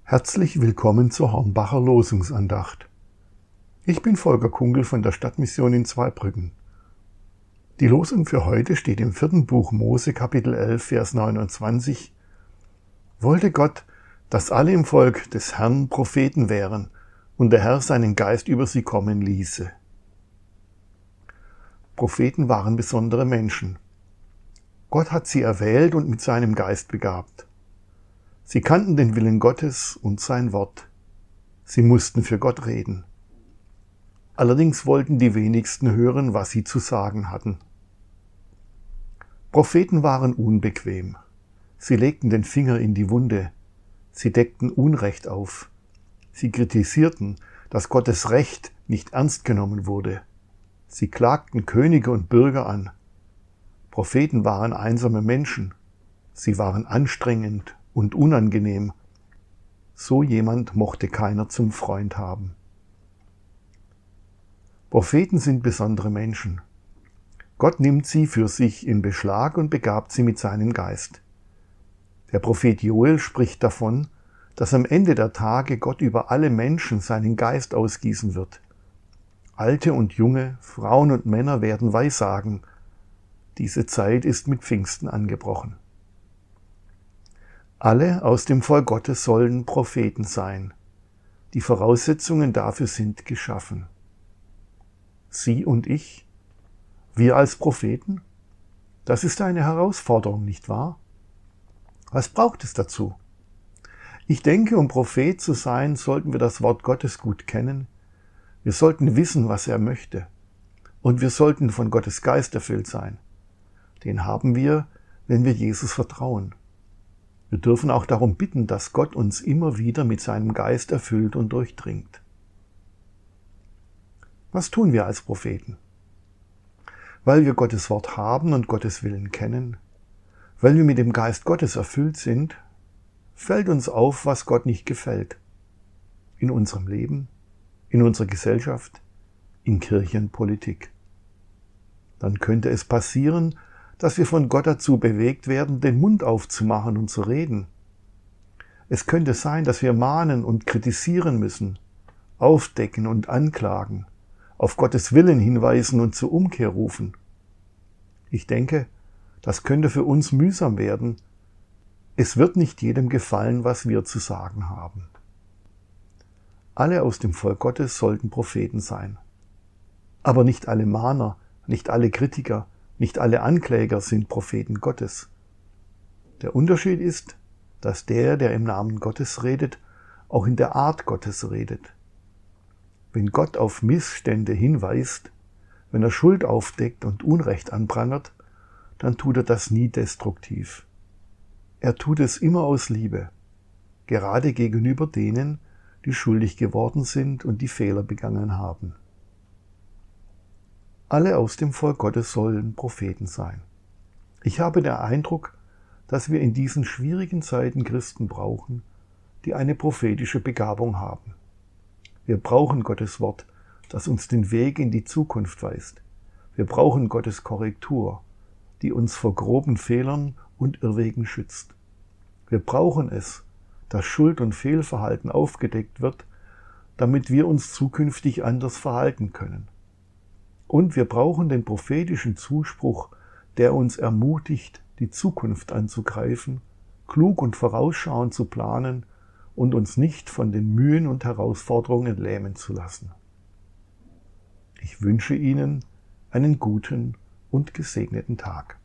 Herzlich willkommen zur Hornbacher Losungsandacht. Ich bin Volker Kunkel von der Stadtmission in Zweibrücken. Die Losung für heute steht im 4. Buch Mose, Kapitel 11, Vers 29. Wollte Gott, dass alle im Volk des Herrn Propheten wären und der Herr seinen Geist über sie kommen ließe. Propheten waren besondere Menschen. Gott hat sie erwählt und mit seinem Geist begabt. Sie kannten den Willen Gottes und sein Wort. Sie mussten für Gott reden. Allerdings wollten die wenigsten hören, was sie zu sagen hatten. Propheten waren unbequem. Sie legten den Finger in die Wunde. Sie deckten Unrecht auf. Sie kritisierten, dass Gottes Recht nicht ernst genommen wurde. Sie klagten Könige und Bürger an. Propheten waren einsame Menschen. Sie waren anstrengend und unangenehm. So jemand mochte keiner zum Freund haben. Propheten sind besondere Menschen. Gott nimmt sie für sich in Beschlag und begabt sie mit seinem Geist. Der Prophet Joel spricht davon, dass am Ende der Tage Gott über alle Menschen seinen Geist ausgießen wird. Alte und junge, Frauen und Männer werden Weissagen. Diese Zeit ist mit Pfingsten angebrochen. Alle aus dem Volk Gottes sollen Propheten sein. Die Voraussetzungen dafür sind geschaffen. Sie und ich, wir als Propheten? Das ist eine Herausforderung, nicht wahr? Was braucht es dazu? Ich denke, um Prophet zu sein, sollten wir das Wort Gottes gut kennen. Wir sollten wissen, was er möchte. Und wir sollten von Gottes Geist erfüllt sein. Den haben wir, wenn wir Jesus vertrauen. Wir dürfen auch darum bitten, dass Gott uns immer wieder mit seinem Geist erfüllt und durchdringt. Was tun wir als Propheten? Weil wir Gottes Wort haben und Gottes Willen kennen, weil wir mit dem Geist Gottes erfüllt sind, fällt uns auf, was Gott nicht gefällt. In unserem Leben, in unserer Gesellschaft, in Kirche und Politik. Dann könnte es passieren, dass wir von Gott dazu bewegt werden, den Mund aufzumachen und zu reden. Es könnte sein, dass wir mahnen und kritisieren müssen, aufdecken und anklagen, auf Gottes Willen hinweisen und zur Umkehr rufen. Ich denke, das könnte für uns mühsam werden. Es wird nicht jedem gefallen, was wir zu sagen haben. Alle aus dem Volk Gottes sollten Propheten sein. Aber nicht alle Mahner, nicht alle Kritiker, nicht alle Ankläger sind Propheten Gottes. Der Unterschied ist, dass der im Namen Gottes redet, auch in der Art Gottes redet. Wenn Gott auf Missstände hinweist, wenn er Schuld aufdeckt und Unrecht anprangert, dann tut er das nie destruktiv. Er tut es immer aus Liebe, gerade gegenüber denen, die schuldig geworden sind und die Fehler begangen haben. Alle aus dem Volk Gottes sollen Propheten sein. Ich habe den Eindruck, dass wir in diesen schwierigen Zeiten Christen brauchen, die eine prophetische Begabung haben. Wir brauchen Gottes Wort, das uns den Weg in die Zukunft weist. Wir brauchen Gottes Korrektur, die uns vor groben Fehlern und Irrwegen schützt. Wir brauchen es, dass Schuld und Fehlverhalten aufgedeckt wird, damit wir uns zukünftig anders verhalten können. Und wir brauchen den prophetischen Zuspruch, der uns ermutigt, die Zukunft anzugreifen, klug und vorausschauend zu planen und uns nicht von den Mühen und Herausforderungen lähmen zu lassen. Ich wünsche Ihnen einen guten und gesegneten Tag.